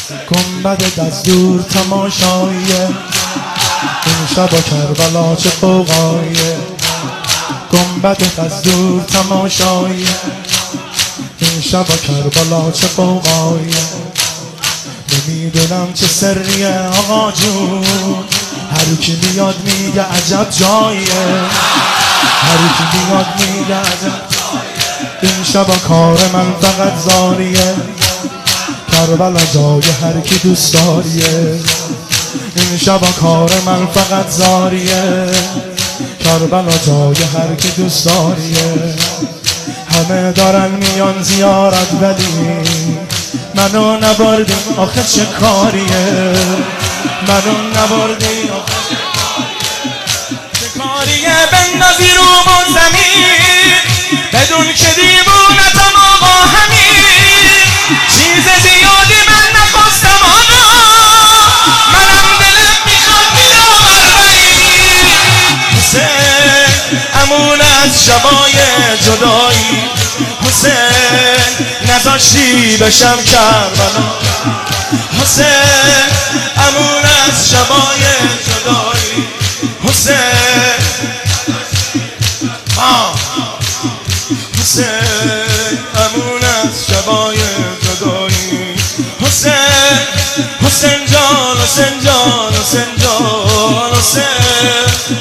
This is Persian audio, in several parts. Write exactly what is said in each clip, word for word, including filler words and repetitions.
گنبدت از دور تماشاییه، این شب کربلا چه غوغاییه. گنبدت از دور تماشاییه، این شب کربلا چه غوغاییه. نمیدونم چه سریه آقا جون، هر کی میاد میگه عجب جاییه، هر کی میاد میگه عجب جاییه. این شب کار من فقط زاریه، کربلا جای هر کی دوست داریه. این شب کار من فقط زاریه، کربلا جای هر کی دوست داریه. همه دارن میان زیارت ولی منو نبردین آخه چه کاریه، منو نبردین آخه چه کاریه. چه کاریه بندازی رو من زمین بدون که دیوونتم آقا همین. چیز زیادی من نخواستم آقا، منم دلم میخواد میرم اربعین. حسین امون از شبای جدایی، حسین نذاشتی بشم کربلا. حسین امون از شبای جدایی، حسین حسین امون از شبای جدایی. حسین حسین جان حسین جان حسین جان حسین.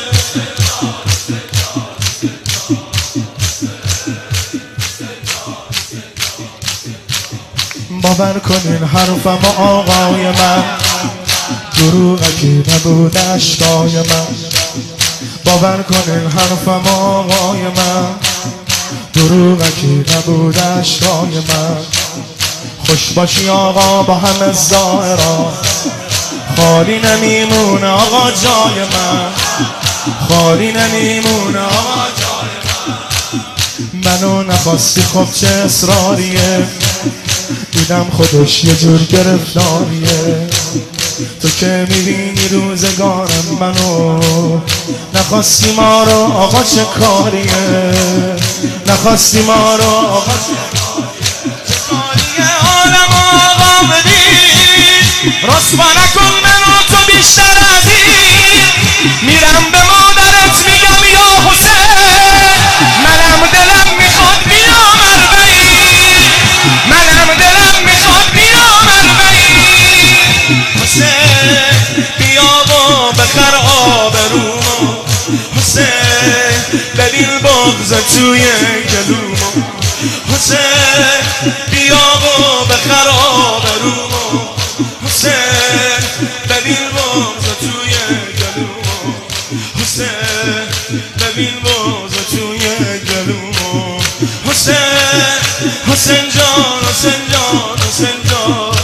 باور کنین حرفم آقای من، دروغکی نبود اشکای من. باور کنین حرفم آقای من، دروغکی نبود اشکای من. خوش باشی آقا با همه ظاهرا، خالی نمیمونه آقا جای من، خالی نمیمونه آقا جای من. منو نخواستی خب چه اصراریه، دیدم خودش یه جور گرفتاریه. تو که میبینی روزگارم منو، نخواستی ما رو آقا چه کاریه، نخواستی ما رو آقا چه کاریه. عالم آقا بدید رسوا نکن منو تو بیشتر از این. میرم به مادرت میگم یا حسین، منم دلم میخواد بیام اربعین، منم دلم میخواد بیام اربعین. حسین بیا و بخر آبرومو، حسین ببین بغض توی گلومو. حسین بیا و بخر آبرومو، حسین ببین بغض توی گلومو. حسین ببین بغض توی گلومو. حسین حسین جان حسین جان حسین جان.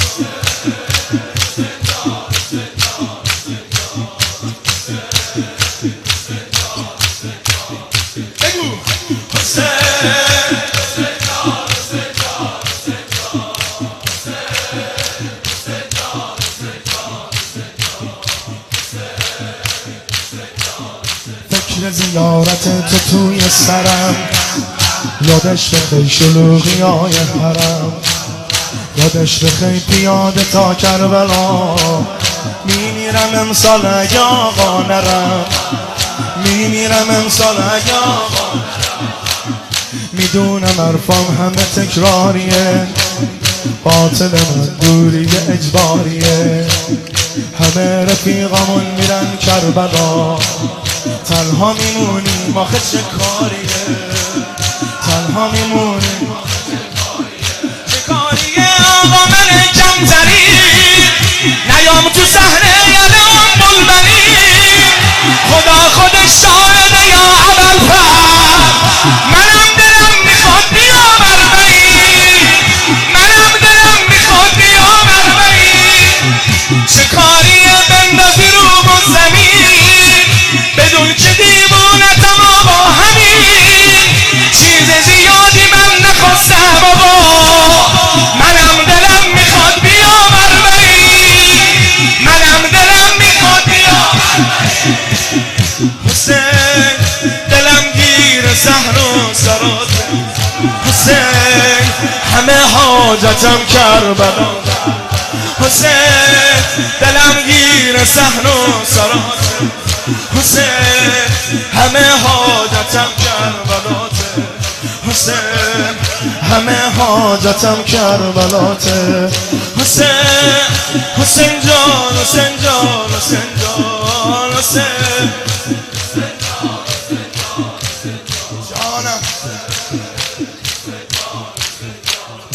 فکر زیارت تو توی سرم، یادش بخی شلوغی های حرم، یادش بخی پیاده تا کربلا. میمیرم امسال اگه آقا نرم، میمیرم امسال اگه آقا نرم. میدونم حرفام همه تکراریه، باطل من دوری اجباریه. همه رفیقامون میرن کربلا، تنها میمونیم آخه چه کاریه، تنها میمونیم چه کاریه. آقا من کمتری نیام تو صحنه یادم بلبلی، خدا خودش شاهده یا ابوالفضل. منم دلم میخواد بیام اربعین، منم دلم میخواد بیام اربعین. چه کاریه بندازی رو من زمین بدون که دیوونتم آقا همین. چیز زیادی من نخواستم آقا، منم دلم میخواد بیام اربعین، منم دلم میخواد بیام اربعین. حسین دلم گیر زهر و سراته، حسین همه حاجتم کربلا. صحن و سراته حسین همه حاجتم کربلاته حسین همه حاجتم کربلاته حسین حسین جان حسین جان حسین جان حسین